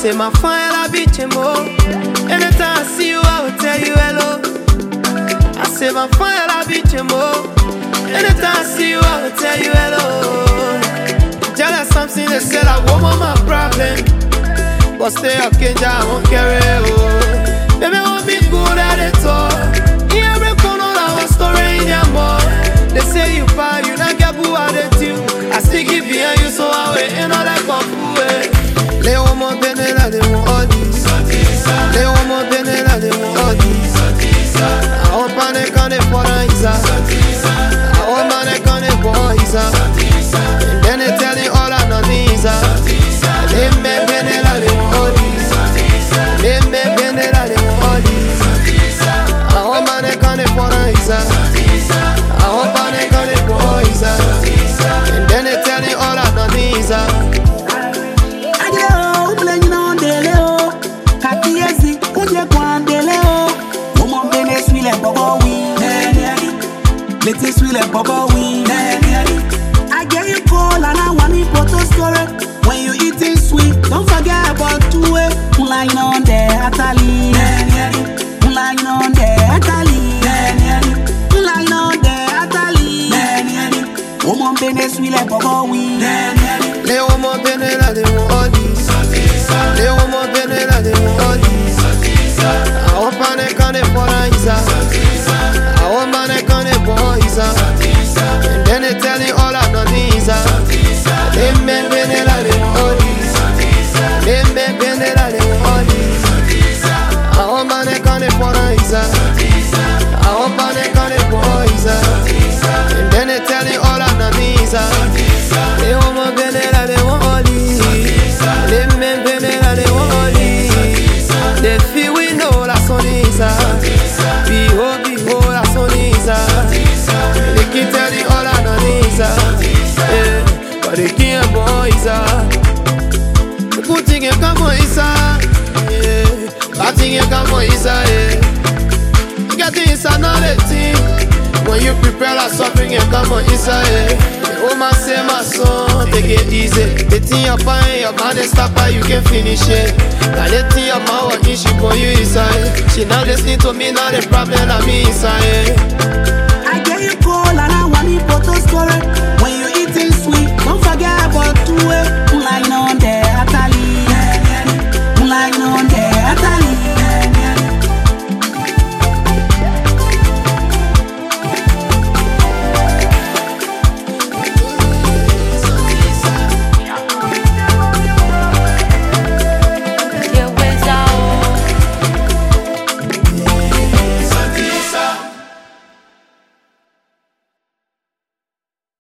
say my fine la bitch more. Anytime I see you, I will tell you hello. I say my fine la bitch more. Anytime I see you, I will tell you hello. Jealous something they said I won't want my problem, but stay up, Kenja, I won't carry oh. Baby, I won't be good at it all. In every corner, I was story in your mouth. They say you buy, you not get boo at it too. I still give you so I wait in all that coffee. Lay one more penela, they won't all this. Lay one more penela, they won't all this. I want panic on the foreign. I want panic on the boys. And then they tell you all I know these. They make penela, they won't all this. They make penela, they won't all this. I want panic on the foreign. I want panic on the boys. And then they tell you all I know these. Let it sweet like bubble weed. I get you cold and I want it photo story. When you eating sweet, don't forget about two way. Lying on there, Atali. Lying on there, Atali. Lying on there, Atali. Woman bene sweet like bubble weed. Les woman bene la de mon odis. Les woman bene la de mon odis. I want panic on the foreign. I want panic on the boys. And then they tell you all I know these. They make bene la de mon odis. They make bene la de mon odis. I want panic on the foreign. I want panic on the boys. And then they tell you all I know these. They woman bene la de mon odis. They make bene la de mon odis. They feel we know la sonisa. Behold, la sonisa. They can tell you all I know these. But they can't boys. The good thing you come on isa. Bad thing you come on isa. You got things another thing. When you prepare a something you come on isa. Oh my say my son, take it easy. The thing you find, your man is stopper, you can finish it. Now the thing your man working, she for you inside. She now listening to me, now the problem I'm inside.